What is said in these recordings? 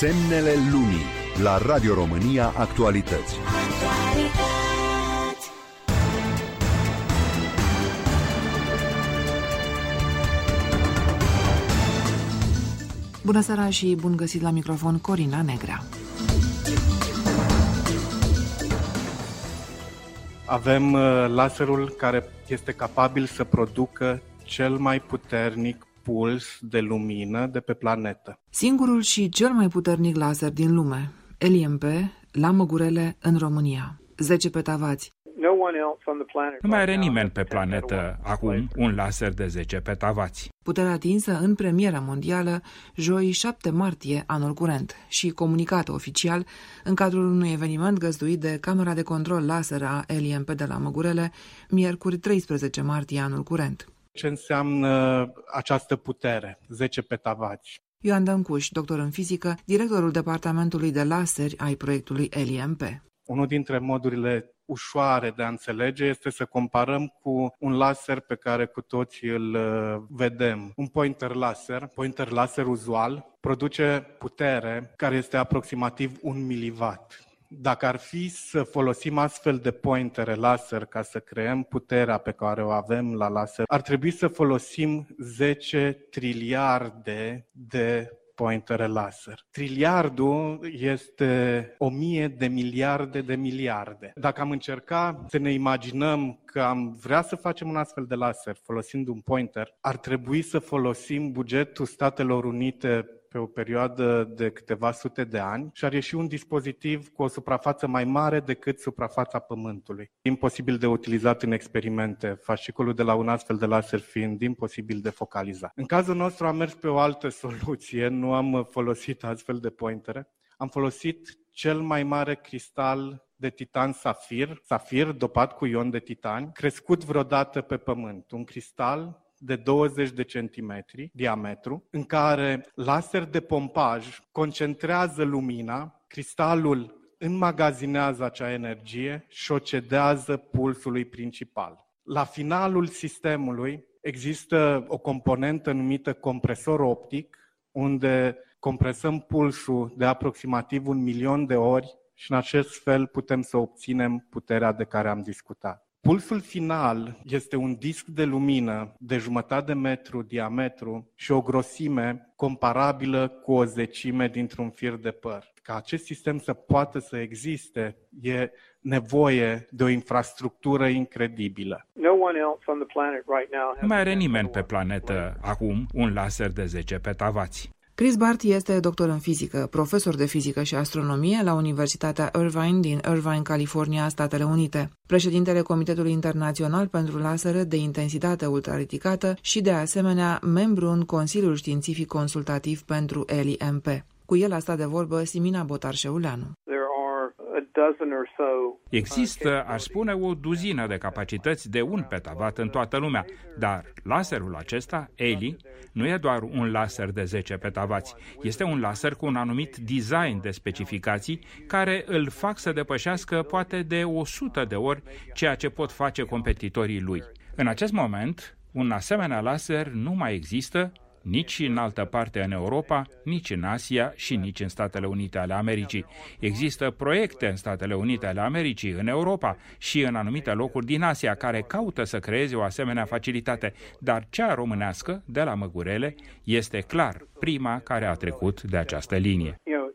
Semnele Lumii la Radio România Actualități. Bună seara și bun găsit la microfon, Corina Negrea. Avem laserul care este capabil să producă cel mai puternic puls de lumină de pe planetă. Singurul și cel mai puternic laser din lume, LMP, la Măgurele, în România. 10 petavați. Nu mai are nimeni pe planetă acum un laser de 10 petavați. Puterea atinsă în premieră mondială joi 7 martie anul curent și comunicată oficial în cadrul unui eveniment găzduit de Camera de Control Laser a LMP de la Măgurele, miercuri 13 martie anul curent. Ce înseamnă această putere? 10 petavați. Ioan Dăncuș, doctor în fizică, directorul departamentului de laseri ai proiectului LMP. Unul dintre modurile ușoare de a înțelege este să comparăm cu un laser pe care cu toții îl vedem. Un pointer laser uzual, produce putere care este aproximativ 1 miliwatt. Dacă ar fi să folosim astfel de pointere laser ca să creăm puterea pe care o avem la laser, ar trebui să folosim 10 triliarde de pointere laser. Triliardul este 1000 de miliarde de miliarde. Dacă am încerca să ne imaginăm că am vrea să facem un astfel de laser folosind un pointer, ar trebui să folosim bugetul Statelor Unite pe o perioadă de câteva sute de ani și ar ieși un dispozitiv cu o suprafață mai mare decât suprafața Pământului. Imposibil de utilizat în experimente, fascicolul de la un astfel de laser fiind imposibil de focalizat. În cazul nostru am mers pe o altă soluție, nu am folosit astfel de pointere, am folosit cel mai mare cristal de titan safir dopat cu ion de titan, crescut vreodată pe Pământ, un cristal de 20 de centimetri diametru, în care laser de pompaj concentrează lumina, cristalul înmagazinează acea energie și o cedează pulsului principal. La finalul sistemului există o componentă numită compresor optic, unde compresăm pulsul de aproximativ 1.000.000 de ori și în acest fel putem să obținem puterea de care am discutat. Pulsul final este un disc de lumină de 1,5 de metru diametru și o grosime comparabilă cu o zecime dintr-un fir de păr. Ca acest sistem să poată să existe, e nevoie de o infrastructură incredibilă. Nu mai are nimeni pe planetă acum un laser de 10 petavați. Chris Barty este doctor în fizică, profesor de fizică și astronomie la Universitatea Irvine din Irvine, California, Statele Unite, președintele Comitetului Internațional pentru Lasere de intensitate ultraridicată și, de asemenea, membru în Consiliul Științific Consultativ pentru LMP. Cu el a stat de vorbă Simina Botar-Șeuleanu. Există, aș spune, o duzină de capacități de 1 petawatt în toată lumea, dar laserul acesta, ELI, nu e doar un laser de 10 petavați, este un laser cu un anumit design de specificații care îl fac să depășească poate de 100 de ori ceea ce pot face competitorii lui. În acest moment, un asemenea laser nu mai există nici în altă parte în Europa, nici în Asia și nici în Statele Unite ale Americii. Există proiecte în Statele Unite ale Americii, în Europa și în anumite locuri din Asia care caută să creeze o asemenea facilitate, dar cea românească, de la Măgurele, este clar prima care a trecut de această linie.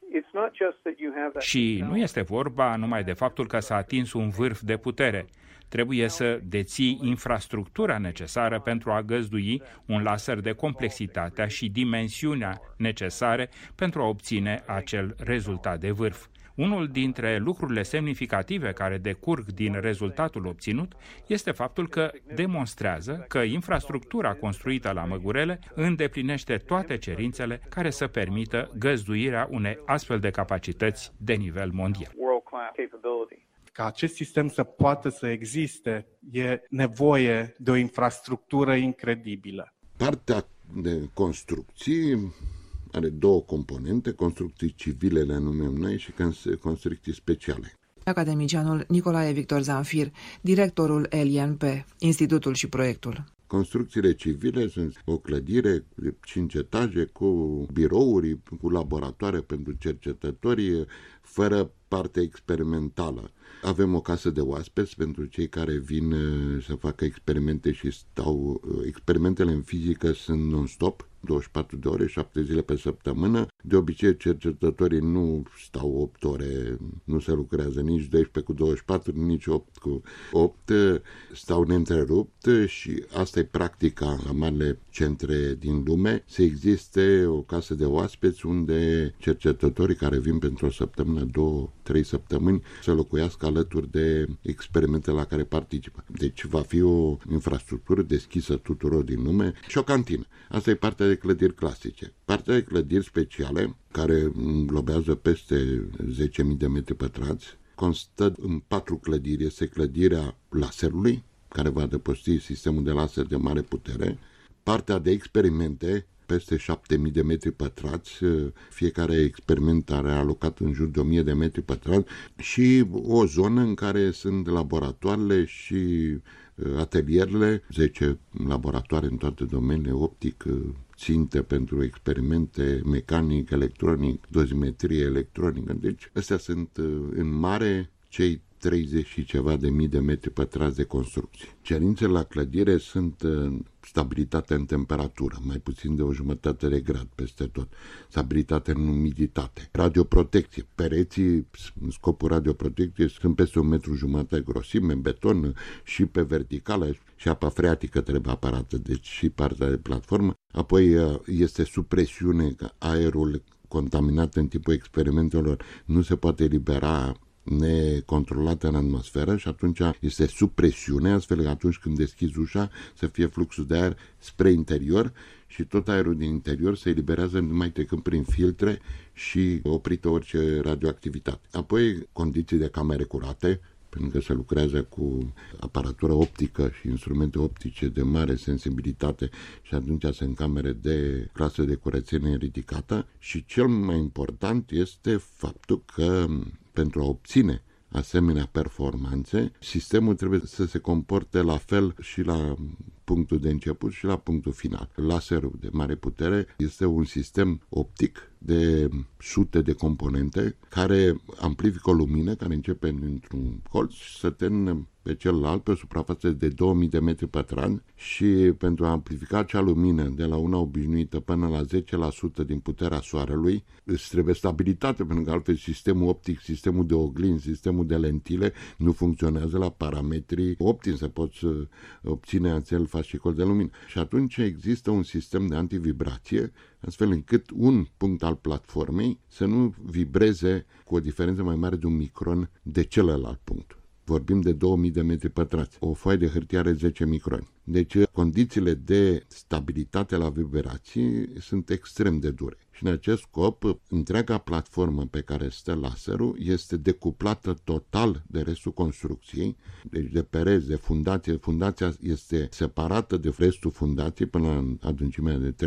Și nu este vorba numai de faptul că s-a atins un vârf de putere. Trebuie să deții infrastructura necesară pentru a găzdui un laser de complexitatea și dimensiunea necesare pentru a obține acel rezultat de vârf. Unul dintre lucrurile semnificative care decurg din rezultatul obținut este faptul că demonstrează că infrastructura construită la Măgurele îndeplinește toate cerințele care să permită găzduirea unei astfel de capacități de nivel mondial. Ca acest sistem să poată să existe, e nevoie de o infrastructură incredibilă. Partea de construcții are 2 componente, construcții civile le numim noi și construcții speciale. Academicianul Nicolae Victor Zanfir, directorul LMP, Institutul și proiectul. Construcțiile civile sunt o clădire de 5 etaje cu birouri, cu laboratoare pentru cercetători, fără parte experimentală. Avem o casă de oaspeți pentru cei care vin să facă experimente și stau. Experimentele în fizică sunt non-stop, 24 de ore, 7 zile pe săptămână. De obicei, cercetătorii nu stau 8 ore, nu se lucrează nici 12 cu 24, nici 8 cu 8, stau neîntrerupt și asta e practica la marile centre din lume, să existe o casă de oaspeți unde cercetătorii care vin pentru o săptămână, 2-3 săptămâni, să locuiască alături de experimentele la care participă. Deci va fi o infrastructură deschisă tuturor din lume și o cantină. Asta e partea de clădiri clasice. Partea de clădiri speciale, care înglobează peste 10.000 de metri pătrați, constă în 4 clădiri. Este clădirea laserului, care va adăposti sistemul de laser de mare putere, partea de experimente, peste 7.000 de metri pătrați, fiecare experiment are alocat în jur de 1.000 de metri pătrați și o zonă în care sunt laboratoarele și atelierele, 10 laboratoare în toate domeniile, optic, ținte pentru experimente mecanic, electronic, dozimetrie electronică. Deci astea sunt în mare cei 30 și ceva de mii de metri pătrați de construcții. Cerințele la clădire sunt stabilitatea în temperatură, mai puțin de 1/2 de grad peste tot, stabilitatea în umiditate, radioprotecție. Pereții, în scopul radioprotecției, sunt peste 1,5 m grosime, beton și pe verticală, și apa freatică trebuie aparată, deci și partea de platformă. Apoi este sub presiune, aerul contaminat în timpul experimentelor nu se poate elibera necontrolată în atmosferă și atunci este sub presiune, astfel că atunci când deschizi ușa să fie fluxul de aer spre interior și tot aerul din interior se eliberează numai trecând prin filtre și oprită orice radioactivitate. Apoi condiții de camere curate, pentru că se lucrează cu aparatură optică și instrumente optice de mare sensibilitate și atunci sunt camere de clasă de curățenie ridicată și cel mai important este faptul că pentru a obține asemenea performanțe, sistemul trebuie să se comporte la fel și la punctul de început și la punctul final. Laserul de mare putere este un sistem optic de sute de componente care amplifică o lumină care începe dintr-un colț și se termină pe celălalt pe o suprafață de 2000 de metri pătrați și pentru a amplifica acea lumină de la una obișnuită până la 10% din puterea soarelui, îți trebuie stabilitate, pentru că altfel sistemul optic, sistemul de oglinzi, sistemul de lentile nu funcționează la parametrii optimi, să poți obține acel fascicol de lumină. Și atunci există un sistem de antivibrație, astfel încât un punct al platformei să nu vibreze cu o diferență mai mare de 1 micron de celălalt punct. Vorbim de 2000 de metri pătrați. O foaie de hârtie are 10 microni. Deci condițiile de stabilitate la vibrații sunt extrem de dure. Și în acest scop, întreaga platformă pe care stă laserul este decuplată total de restul construcției, deci de pereți, de fundație. Fundația este separată de restul fundației până la adâncimea de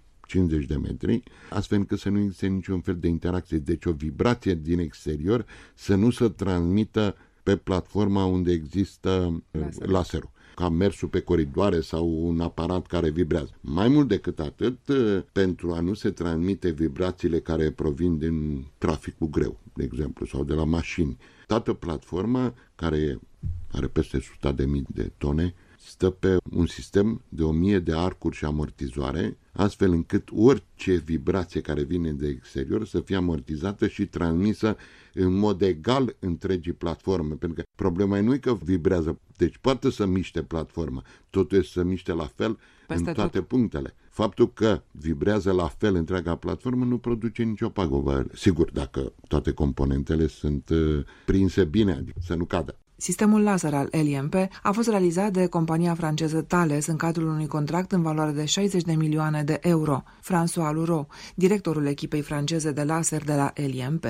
50 de metri, astfel încât să nu existe niciun fel de interacție. Deci o vibrație din exterior să nu se transmită pe platforma unde există laserul, ca mersul pe coridoare sau un aparat care vibrează. Mai mult decât atât, pentru a nu se transmite vibrațiile care provin din traficul greu, de exemplu, sau de la mașini. Toată platforma, care are peste 100.000 de tone, stă pe un sistem de 1000 de arcuri și amortizoare, astfel încât orice vibrație care vine de exterior să fie amortizată și transmisă în mod egal întregii platforme. Pentru că problema nu e că vibrează, deci poate să miște platforma, totul este să miște la fel peste în toate punctele. Faptul că vibrează la fel întreaga platformă nu produce nicio pagubă. Sigur, dacă toate componentele sunt prinse bine, adică să nu cadă. Sistemul laser al LMP a fost realizat de compania franceză Thales în cadrul unui contract în valoare de 60 de milioane de euro. François Lureau, directorul echipei franceze de laser de la LMP.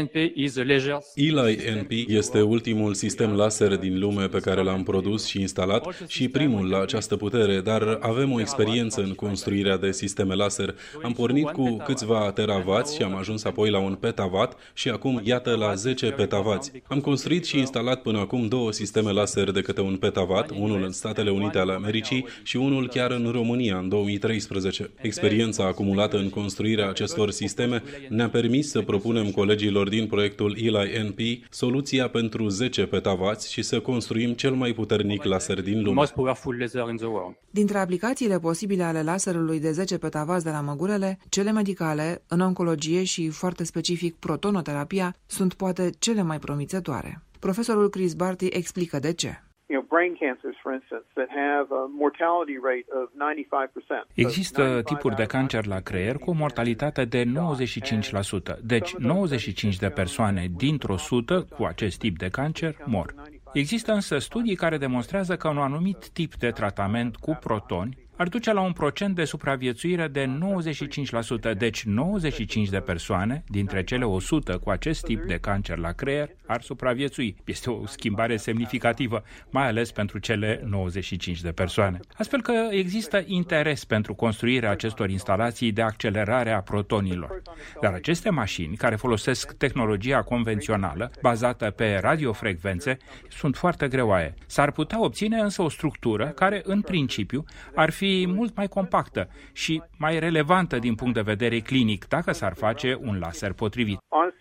ELI-NP este ultimul sistem laser din lume pe care l-am produs și instalat și primul la această putere, dar avem o experiență în construirea de sisteme laser. Am pornit cu câțiva teravați și am ajuns apoi la 1 petawatt și acum iată la 10 petavați. Am construit și instalat până acum 2 sisteme laser de câte 1 petawatt, unul în Statele Unite ale Americii și unul chiar în România în 2013. Experiența acumulată în construirea acestor sisteme ne-a permis să propunem colegilor din proiectul Eli NP soluția pentru 10 petawatts și să construim cel mai puternic laser din lume. Dintre aplicațiile posibile ale laserului de 10 petawatts de la Măgurele, cele medicale, în oncologie și foarte specific protonoterapia, sunt poate cele mai promițătoare. Profesorul Chris Barty explică de ce. Există tipuri de cancer la creier cu o mortalitate de 95%, deci 95 de persoane dintr-o 100 cu acest tip de cancer mor. Există însă studii care demonstrează că un anumit tip de tratament cu protoni ar duce la un procent de supraviețuire de 95%, deci 95 de persoane dintre cele 100 cu acest tip de cancer la creier ar supraviețui. Este o schimbare semnificativă, mai ales pentru cele 95 de persoane. Astfel că există interes pentru construirea acestor instalații de accelerare a protonilor. Dar aceste mașini, care folosesc tehnologia convențională, bazată pe radiofrecvențe, sunt foarte greoaie. S-ar putea obține însă o structură care, în principiu, ar fi mult mai compactă și mai relevantă din punct de vedere clinic, dacă s-ar face un laser potrivit.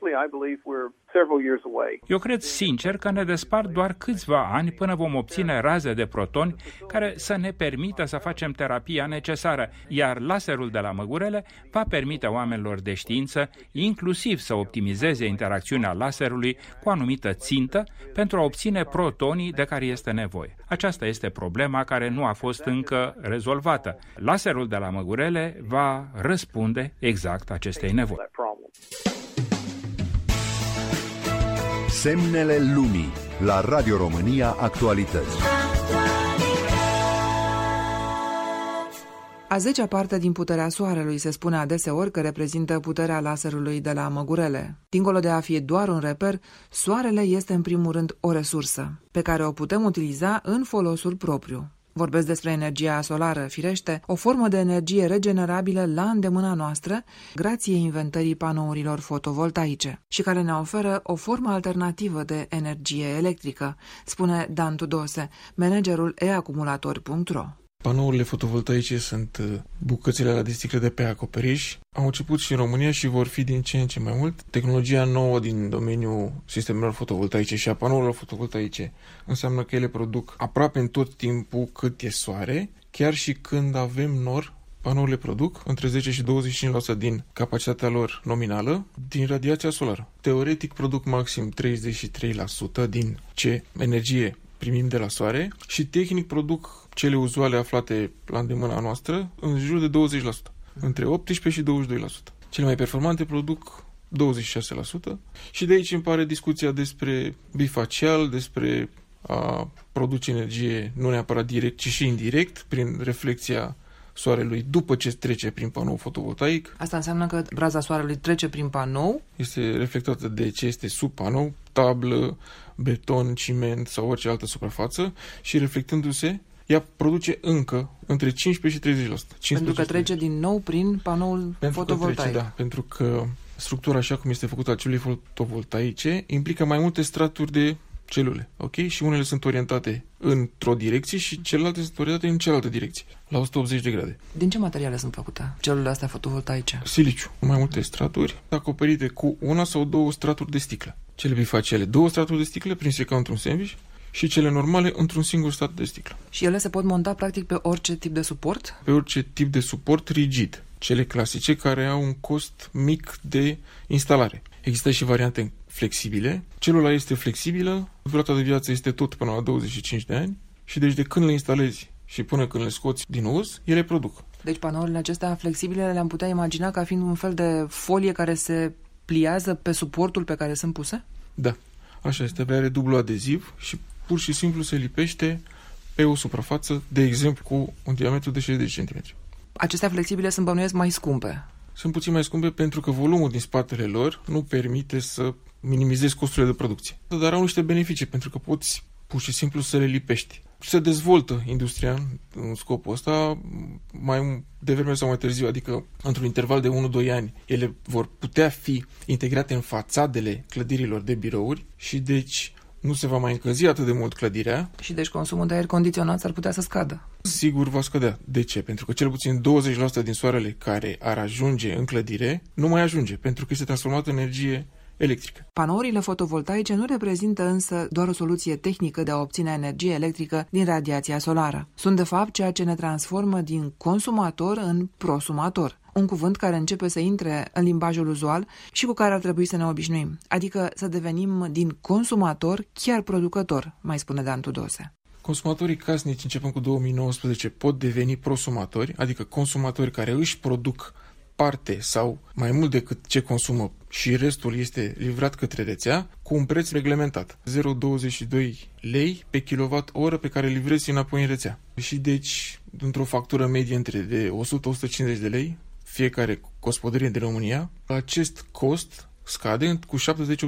Eu cred sincer că ne despart doar câțiva ani până vom obține raze de protoni care să ne permită să facem terapia necesară, iar laserul de la Măgurele va permite oamenilor de știință inclusiv să optimizeze interacțiunea laserului cu o anumită țintă pentru a obține protonii de care este nevoie. Aceasta este problema care nu a fost încă rezolvată. Laserul de la Măgurele va răspunde exact acestei nevoi. Semnele lumii la Radio România Actualități. A 10-a parte din puterea Soarelui se spune adeseori că reprezintă puterea laserului de la Măgurele. Dincolo de a fi doar un reper, Soarele este în primul rând o resursă, pe care o putem utiliza în folosul propriu. Vorbesc despre energia solară, firește, o formă de energie regenerabilă la îndemâna noastră, grație inventării panourilor fotovoltaice, și care ne oferă o formă alternativă de energie electrică, spune Dan Tudose, managerul eacumulator.ro. Panourile fotovoltaice sunt bucățile alea de sticlă de pe acoperiș. Au început și în România și vor fi din ce în ce mai mult. Tehnologia nouă din domeniul sistemelor fotovoltaice și a panourilor fotovoltaice înseamnă că ele produc aproape în tot timpul cât e soare, chiar și când avem nor. Panourile produc între 10 și 25% din capacitatea lor nominală din radiația solară. Teoretic produc maxim 33% din ce energie primim de la soare și tehnic produc cele uzuale aflate la îndemâna noastră în jur de 20%, între 18 și 22%. Cele mai performante produc 26% și de aici îmi pare discuția despre bifacial, despre a produce energie nu neapărat direct, ci și indirect, prin reflexia soarelui după ce trece prin panou fotovoltaic. Asta înseamnă că raza soarelui trece prin panou? Este reflectată de ce este sub panou, tablă, beton, ciment sau orice altă suprafață și reflectându-se, ea produce încă între 15 și 30%. Pentru că trece din nou prin panoul fotovoltaic. Da, pentru că structura așa cum este făcută a celulei fotovoltaice implică mai multe straturi de celule, ok? Și unele sunt orientate într-o direcție și celelalte sunt orientate în cealaltă direcție, la 180 de grade. Din ce materiale sunt făcute celulele astea fotovoltaice? Siliciu, mai multe straturi, acoperite cu una sau două straturi de sticlă. Cele bifaciale, 2 straturi de sticlă prinse ca într-un sandwich și cele normale într-un singur strat de sticlă. Și ele se pot monta practic pe orice tip de suport? Pe orice tip de suport rigid. Cele clasice care au un cost mic de instalare. Există și variante flexibile. Celula este flexibilă, durata de viață este tot până la 25 de ani și deci de când le instalezi și până când le scoți din uz, ele produc. Deci panourile acestea flexibile le-am putea imagina ca fiind un fel de folie care se pliază pe suportul pe care sunt puse? Da, așa este. Are dublu adeziv și pur și simplu se lipește pe o suprafață, de exemplu, cu un diametru de 60 cm. Acestea flexibile sunt, bănuiesc, mai scumpe. Sunt puțin mai scumpe pentru că volumul din spatele lor nu permite să minimizezi costurile de producție. Dar au niște beneficii pentru că poți pur și simplu să le lipești. Se dezvoltă industria în scopul ăsta mai devreme sau mai târziu, adică într-un interval de 1-2 ani, ele vor putea fi integrate în fațadele clădirilor de birouri și deci nu se va mai încălzi atât de mult clădirea. Și deci consumul de aer condiționat s-ar putea să scadă. Sigur va scădea. De ce? Pentru că cel puțin 20% din soarele care ar ajunge în clădire nu mai ajunge, pentru că este transformat în energie electrică. Panourile fotovoltaice nu reprezintă însă doar o soluție tehnică de a obține energie electrică din radiația solară. Sunt de fapt ceea ce ne transformă din consumator în prosumator. Un cuvânt care începe să intre în limbajul uzual și cu care ar trebui să ne obișnuim. Adică să devenim din consumator chiar producător, mai spune Dan Tudose. Consumatorii casnici, începând cu 2019, pot deveni prosumatori, adică consumatori care își produc parte sau mai mult decât ce consumă și restul este livrat către rețea cu un preț reglementat, 0,22 lei pe kWh pe care livrezi înapoi în rețea. Și deci, într-o factură medie între de 100-150 de lei, fiecare gospodărie din România, acest cost scade cu 70-80%.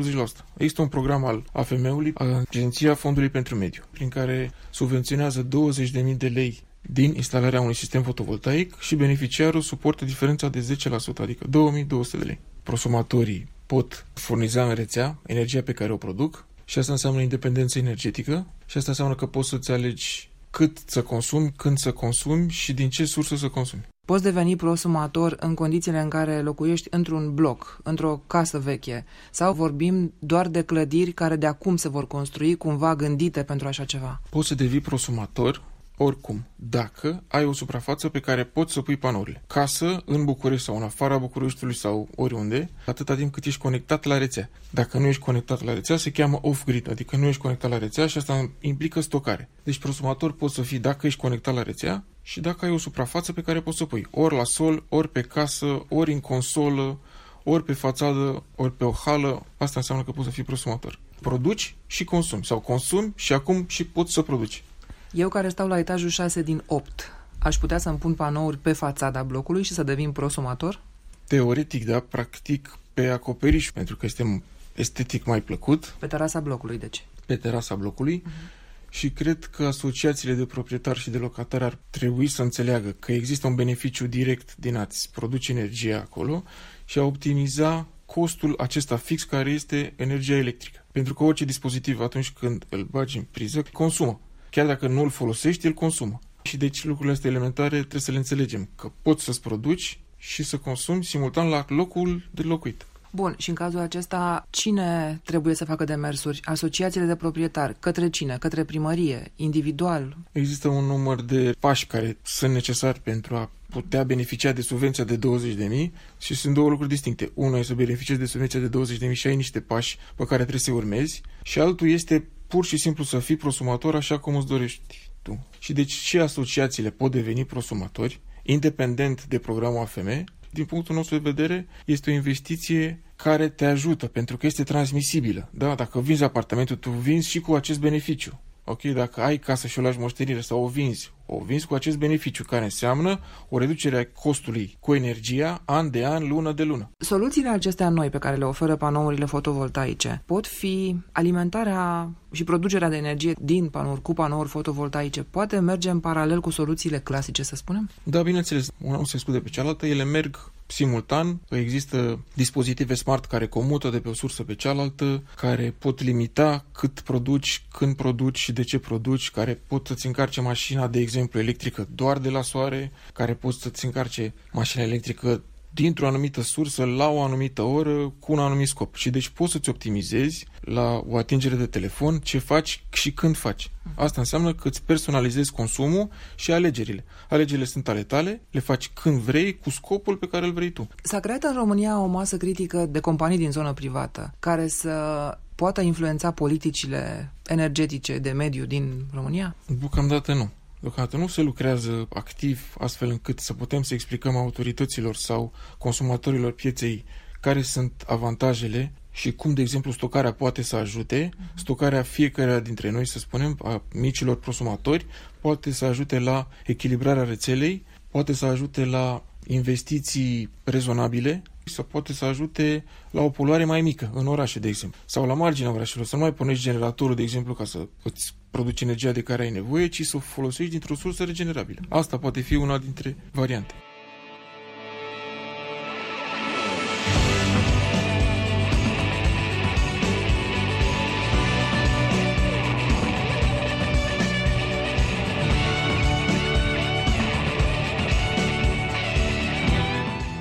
Există un program al AFM-ului, Agenția Fondului pentru Mediu, prin care subvenționează 20.000 de lei din instalarea unui sistem fotovoltaic și beneficiarul suportă diferența de 10%, adică 2200 de lei. Prosumatorii pot furniza în rețea energia pe care o produc și asta înseamnă independență energetică și asta înseamnă că poți să-ți alegi cât să consumi, când să consumi și din ce sursă să consumi. Poți deveni prosumator în condițiile în care locuiești într-un bloc, într-o casă veche, sau vorbim doar de clădiri care de acum se vor construi cumva gândite pentru așa ceva? Poți să devii prosumator oricum, dacă ai o suprafață pe care poți să pui panourile. Casă, în București sau în afara Bucureștiului sau oriunde, atâta timp cât ești conectat la rețea. Dacă nu ești conectat la rețea, se cheamă off-grid, adică nu ești conectat la rețea și asta implică stocare. Deci prosumator poți să fii dacă ești conectat la rețea și dacă ai o suprafață pe care poți să pui. Ori la sol, ori pe casă, ori în consolă, ori pe fațadă, ori pe o hală. Asta înseamnă că poți să fii prosumator. Produci și consumi, sau consumi și acum și poți să produci. Eu care stau la etajul 6 din 8, aș putea să-mi pun panouri pe fațada blocului și să devin prosumator? Teoretic, da, practic pe acoperiș, pentru că este estetic mai plăcut. Pe terasa blocului, deci. Pe terasa blocului. Și cred că asociațiile de proprietari și de locatari ar trebui să înțeleagă că există un beneficiu direct din a-ți produce energie acolo și a optimiza costul acesta fix care este energia electrică. Pentru că orice dispozitiv, atunci când îl bagi în priză, consumă. Chiar dacă nu îl folosești, îl consumă. Și deci lucrurile astea elementare trebuie să le înțelegem, că poți să-ți produci și să consumi simultan la locul de locuit. Bun, și în cazul acesta, cine trebuie să facă demersuri? Asociațiile de proprietari? Către cine? Către primărie? Individual? Există un număr de pași care sunt necesari pentru a putea beneficia de subvenția de 20.000 și sunt două lucruri distincte. Unul este să beneficiezi de subvenția de 20.000 și ai niște pași pe care trebuie să urmezi și altul este pur și simplu să fii prosumator așa cum îți dorești tu. Și deci și asociațiile pot deveni prosumatori, independent de programul AFM. Din punctul nostru de vedere, este o investiție care te ajută, pentru că este transmisibilă. Da? Dacă vinzi apartamentul, tu vinzi și cu acest beneficiu. Ok, dacă ai casă și o lași moștenire sau o vinzi cu acest beneficiu, care înseamnă o reducere a costului cu energia an de an, lună de lună. Soluțiile acestea noi pe care le oferă panourile fotovoltaice pot fi alimentarea și producerea de energie din panouri cu panouri fotovoltaice. Poate merge în paralel cu soluțiile clasice, să spunem? Da, bineînțeles. Una nu se exclude pe cealaltă, ele merg simultan. Există dispozitive smart care comută de pe o sursă pe cealaltă, care pot limita cât produci, când produci și de ce produci, care pot să-ți încarce mașina, de exemplu, electrică doar de la soare, care pot să-ți încarce mașina electrică dintr-o anumită sursă, la o anumită oră, cu un anumit scop. Și deci poți să-ți optimizezi la o atingere de telefon ce faci și când faci. Asta înseamnă că îți personalizezi consumul și alegerile. Alegerile sunt ale tale, le faci când vrei, cu scopul pe care îl vrei tu. S-a creat în România o masă critică de companii din zonă privată care să poată influența politicile energetice de mediu din România? Deocamdată nu. Deocamdată nu se lucrează activ astfel încât să putem să explicăm autorităților sau consumatorilor pieței care sunt avantajele și cum, de exemplu, stocarea poate să ajute. Stocarea fiecăruia dintre noi, să spunem, a micilor prosumatori, poate să ajute la echilibrarea rețelei, poate să ajute la investiții rezonabile sau poate să ajute la o poluare mai mică în orașe, de exemplu, sau la marginea orașelor, să nu mai punești generatorul, de exemplu, ca să îți produci energia de care ai nevoie, ci să o folosești dintr-o sursă regenerabilă. Asta poate fi una dintre variante.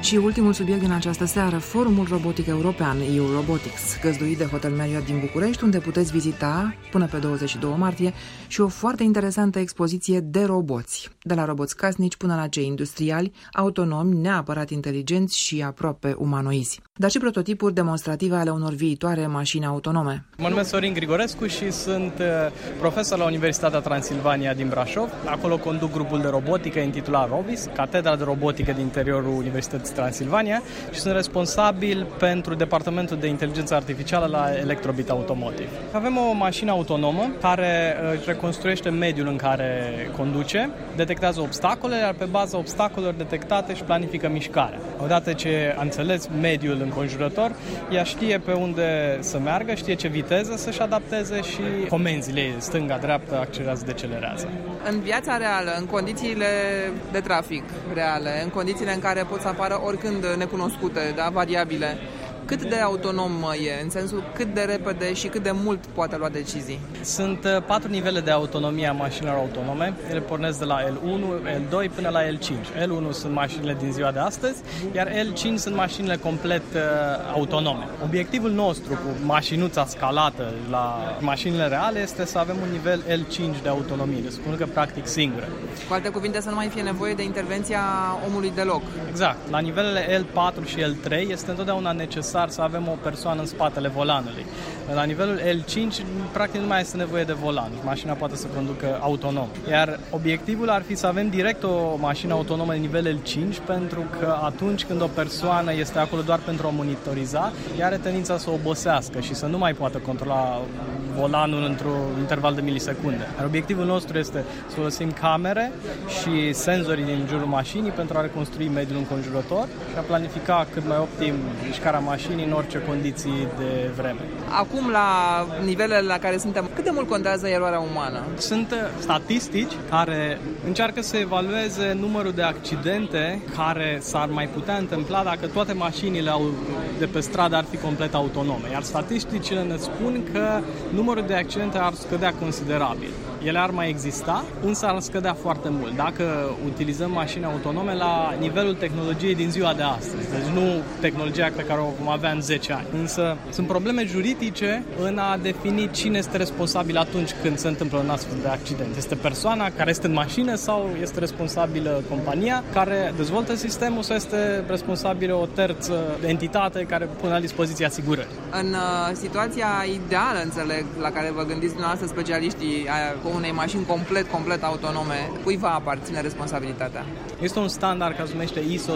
Și ultimul subiect din această seară, Forumul Robotic European, EU Robotics, găzduit de Hotel Marriott din București, unde puteți vizita până pe 22 martie și o foarte interesantă expoziție de roboți, de la roboți casnici până la cei industriali, autonomi, neapărat inteligenți și aproape umanoizi, dar și prototipuri demonstrative ale unor viitoare mașini autonome. Mă numesc Sorin Grigorescu și sunt profesor la Universitatea Transilvania din Brașov. Acolo conduc grupul de robotică intitulat ROBIS, catedra de robotică din interiorul Universității Transilvania, și sunt responsabil pentru departamentul de inteligență artificială la Electrobit Automotive. Avem o mașină autonomă care reconstruiește mediul în care conduce, detectează obstacole, iar pe baza obstacolelor detectate își planifică mișcarea. Odată ce a înțeles mediul înconjurător, ea știe pe unde să meargă, știe ce viteză să-și adapteze și comenzile ei, stânga, dreapta, accelerează, decelerează. În viața reală, în condițiile de trafic reale, în condițiile în care pot să apară oricând necunoscute, da, variabile, cât de autonom e, în sensul cât de repede și cât de mult poate lua decizii? Sunt 4 nivele de autonomie a mașinilor autonome. Ele pornesc de la L1, L2 până la L5. L1 sunt mașinile din ziua de astăzi, iar L5 sunt mașinile complet autonome. Obiectivul nostru cu mașinuța scalată la mașinile reale este să avem un nivel L5 de autonomie, deci spun că practic singură. Cu alte cuvinte, să nu mai fie nevoie de intervenția omului deloc. Exact. La nivelele L4 și L3 este întotdeauna necesar să avem o persoană în spatele volanului. La nivelul L5, practic nu mai este nevoie de volan. Mașina poate să conducă autonom. Iar obiectivul ar fi să avem direct o mașină autonomă de nivel L5, pentru că atunci când o persoană este acolo doar pentru a monitoriza, ea are tendința să obosească și să nu mai poată controla volanul într-un interval de milisecunde. Iar obiectivul nostru este să folosim camere și senzorii din jurul mașinii pentru a reconstrui mediul înconjurător și a planifica cât mai optim mișcarea mașinii în orice condiții de vreme. Acum, la nivelele la care suntem, cât de mult contează eroarea umană? Sunt statistici care încearcă să evalueze numărul de accidente care s-ar mai putea întâmpla dacă toate mașinile de pe stradă ar fi complet autonome. Iar statisticile ne spun că numărul de accidente ar scădea considerabil. Ele ar mai exista, însă ar scădea foarte mult dacă utilizăm mașini autonome la nivelul tehnologiei din ziua de astăzi. Deci nu tehnologia pe care o vom avea în 10 ani. Însă sunt probleme juridice în a defini cine este responsabil atunci când se întâmplă un astfel de accident. Este persoana care este în mașină sau este responsabilă compania care dezvoltă sistemul sau este responsabilă o terță entitate care pune la dispoziție asigurări? În situația ideală, înțeleg, la care vă gândiți dumneavoastră specialiștii cu unei mașini complet autonome, cui va aparține responsabilitatea? Este un standard care se numește ISO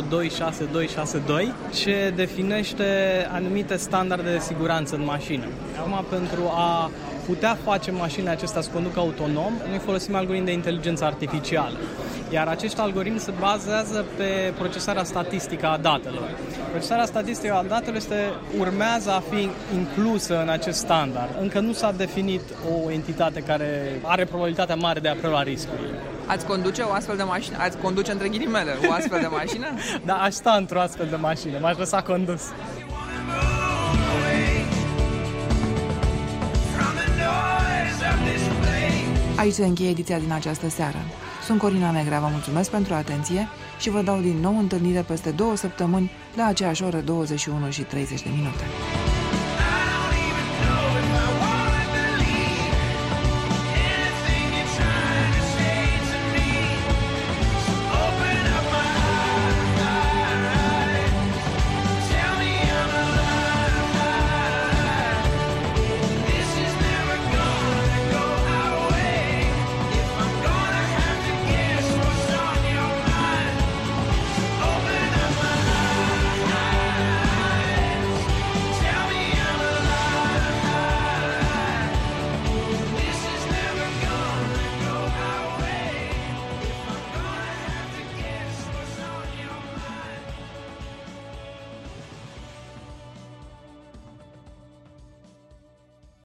26262 ce definește anumite standarde de siguranță în mașină. Acum, pentru a putea face mașinile acestea să conducă autonom, noi folosim algoritmi de inteligență artificială. Iar acești algoritmi se bazează pe procesarea statistică a datelor. Procesarea statistică a datelor urmează a fi inclusă în acest standard. Încă nu s-a definit o entitate care are probabilitatea mare de a prelua riscurile. Ați conduce o astfel de mașină? Ați conduce între ghilimele o astfel de mașină? Da, aș sta într-o astfel de mașină. M-aș lăsa condus. Aici se încheie ediția din această seară. Sunt Corina Negrea, vă mulțumesc pentru atenție și vă dau din nou întâlnire peste 2 săptămâni la aceeași oră 21:30.